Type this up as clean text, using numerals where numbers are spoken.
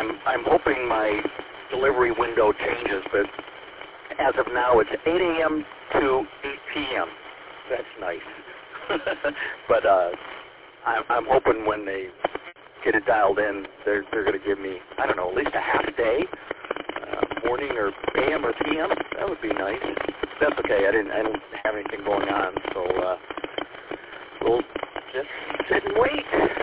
I'm hoping my delivery window changes, but as of now, it's 8 a.m. to 8 p.m. That's nice. But I'm hoping when they get it dialed in, they're going to give me, I don't know, at least a half day, morning or a.m. or p.m. That would be nice. That's okay. I don't have anything going on, so we'll just sit and wait.